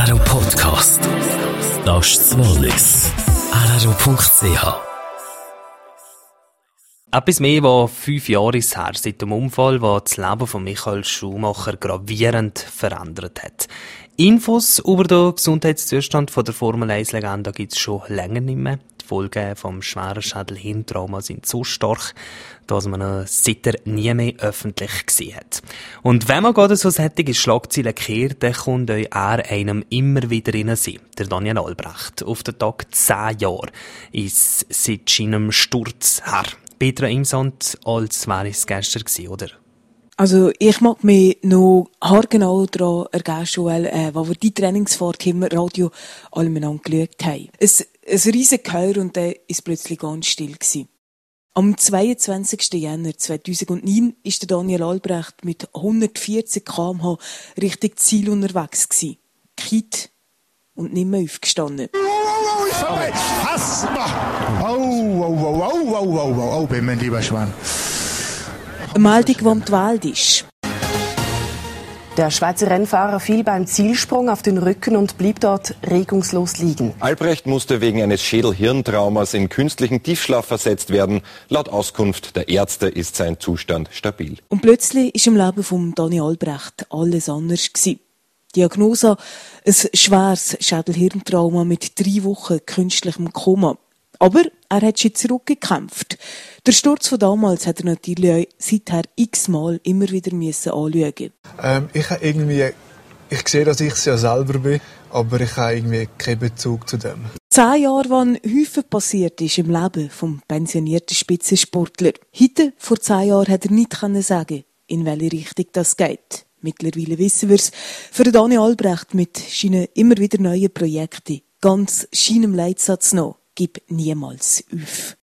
RRO Podcast. Das ist das Wallis. RRO.ch. Etwas mehr als 5 Jahre ist her, seit dem Unfall, der das Leben von Michael Schumacher gravierend verändert hat. Infos über den Gesundheitszustand der Formel-1-Legende gibt es schon länger nicht mehr. Die Folgen vom schweren Schädel-Hirntrauma sind so stark, dass man ihn seither nie mehr öffentlich gesehen hat. Und wenn man gerade so solche Schlagzeilen kehrt, dann kommt euch einem immer wieder in den Sinn. Der Daniel Albrecht. Auf den Tag 10 Jahre ist seit seinem Sturz her. Petra Imsand, als wäre es gestern gewesen, oder? Also, ich mag mich noch haargenau daran erinnern, wo wir die Trainingsfahrt im Radio alle miteinander geschaut haben. Ein riesen Gehör und dann ist plötzlich ganz still gewesen. Am 22. Jänner 2009 ist der Daniel Albrecht mit 140 km/h Richtung Ziel unterwegs gewesen. Gekippt und nicht mehr aufgestanden. Bin mein lieber Schwan. Eine Meldung, die um die Welt ist. Der Schweizer Rennfahrer fiel beim Zielsprung auf den Rücken und blieb dort regungslos liegen. Albrecht musste wegen eines Schädel-Hirntraumas in künstlichen Tiefschlaf versetzt werden. Laut Auskunft der Ärzte ist sein Zustand stabil. Und plötzlich ist im Leben von Daniel Albrecht alles anders gewesen. Diagnose: ein schweres Schädel-Hirntrauma mit 3 Wochen künstlichem Koma. Aber er hat schon zurückgekämpft. Der Sturz von damals hat er natürlich auch seither x-mal immer wieder anschauen. Ich sehe, dass ich es ja selber bin, aber ich habe irgendwie keinen Bezug zu dem. 10 Jahre, wann häufig passiert ist im Leben vom pensionierten Spitzensportler. Heute, vor 10 Jahren, hat er nicht sagen, in welche Richtung das geht. Mittlerweile wissen wir es. Für Daniel Albrecht mit seinen immer wieder neuen Projekten, ganz seinem Leitsatz noch: gib niemals auf.